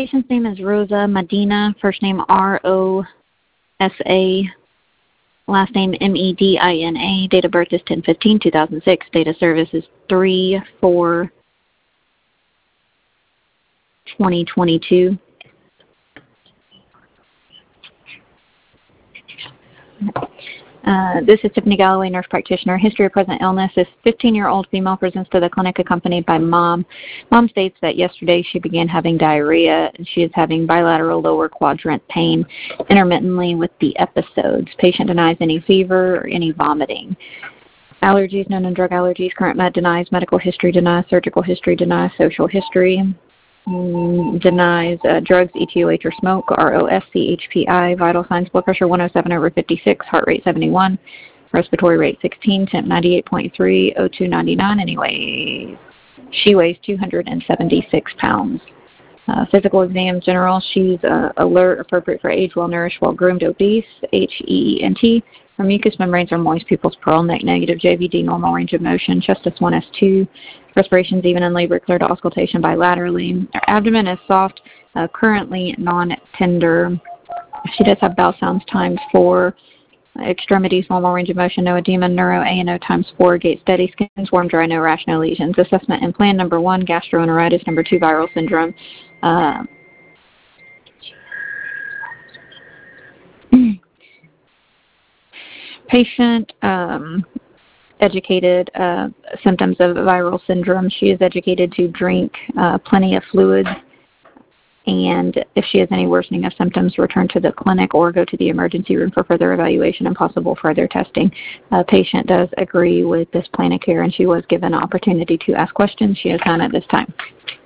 Patient's name is Rosa Medina, first name Rosa, last name Medina. Date of birth is 10/15/2006. Date of service is 3/4/2022. This is Tiffany Galloway, nurse practitioner. History of present illness. This 15-year-old female presents to the clinic accompanied by mom. Mom states that yesterday she began having diarrhea and she is having bilateral lower quadrant pain intermittently with the episodes. Patient denies any fever or any vomiting. Allergies, known and drug allergies. Current med denies. Medical history denies. Surgical history denies. Social history denies. Drugs, ETOH or smoke, ROS, CHPI. Vital signs, blood pressure 107/56, heart rate 71, respiratory rate 16, temp 98.3, O2 99. Anyway, she weighs 276 pounds. Physical exam, general, she's alert, appropriate for age, well-nourished, well-groomed, obese, HEENT. Her mucous membranes are moist, pupils pearl, neck negative, JVD, normal range of motion, chest S1, S2, respirations even in labor, clear to auscultation bilaterally. Her abdomen is soft, currently non-tender. She does have bowel sounds ×4. Extremities, normal range of motion, no edema, neuro, ANO ×4, gait steady, skin's warm, dry, no rash, no lesions. Assessment and plan, number 1, gastroenteritis, number 2, viral syndrome. Patient educated symptoms of viral syndrome. She is educated to drink plenty of fluids, and if she has any worsening of symptoms, return to the clinic or go to the emergency room for further evaluation and possible further testing. Patient does agree with this plan of care, and she was given an opportunity to ask questions. She has none at this time.